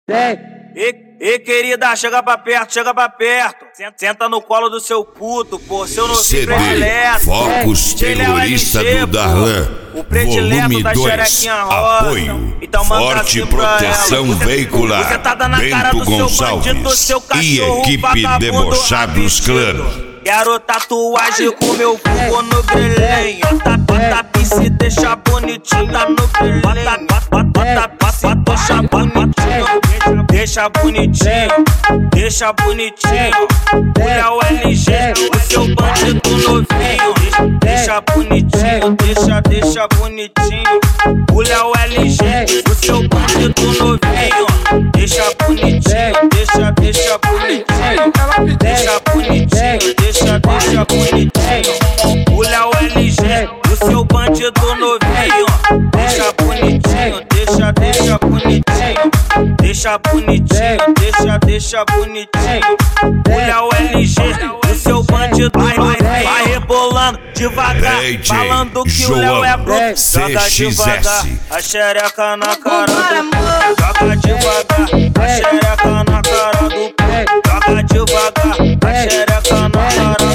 E querida, chega pra perto, chega pra perto. Senta no colo do seu puto, pô, seu novinho predileto. Focus terrorista do Darlan. O predileto Volume da 2. xerequinha rosa. Apoio. Então manda Forte assim pra proteção ela. veicular. Você tá dando na cara Bento do seu bandido, Gonçalves seu e cachorro, equipe vagabundo, Debochados Clã. Quero tatuagem com meu fogo no grelhinho. Bota pice e deixa bonitinho no grelhinho. Bota pice e deixa bonitinho. Deixa bonitinho, deixa bonitinho. Olha o LG, o seu bandido novinho. Deixa bonitinho, deixa bonitinho. Olha o LG, o seu bandido novinho. Deixa bonitinho, deixa bonitinho. Deixa bonitinho, deixa bonitinho. Olha o LG, o seu bandido novinho. Deixa bonitinho, deixa bonitinho. Deixa bonitinho, deixa bonitinho. Olha o LG, o seu bandido vai rebolando devagar, falando que o Léo é bruto. Joga devagar, a xereca na cara do joga devagar, a xereca na cara do joga devagar, a xereca na cara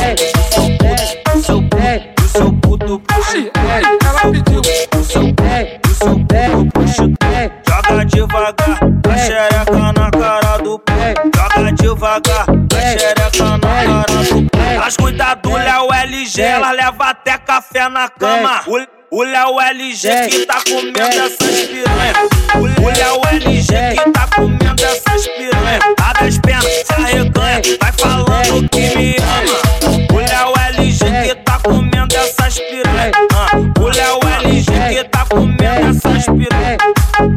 do seu puto puxa, o seu puto puxa. Joga devagar, a xereca na cara do joga devagar, a xereca na cara do Mas cuidado, Léo LG, ela leva até café na cama. O Léo LG que tá comendo essas piranhas. O Léo LG que tá comendo essas piranhas. Abre as pernas, se arreganha, vai falando que me ama. O Léo LG que tá comendo essas piranhas. O Léo LG que tá comendo essas piranhas.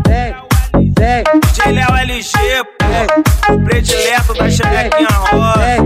DJ Léo LG, pô, o predileto da xerequinha rosa.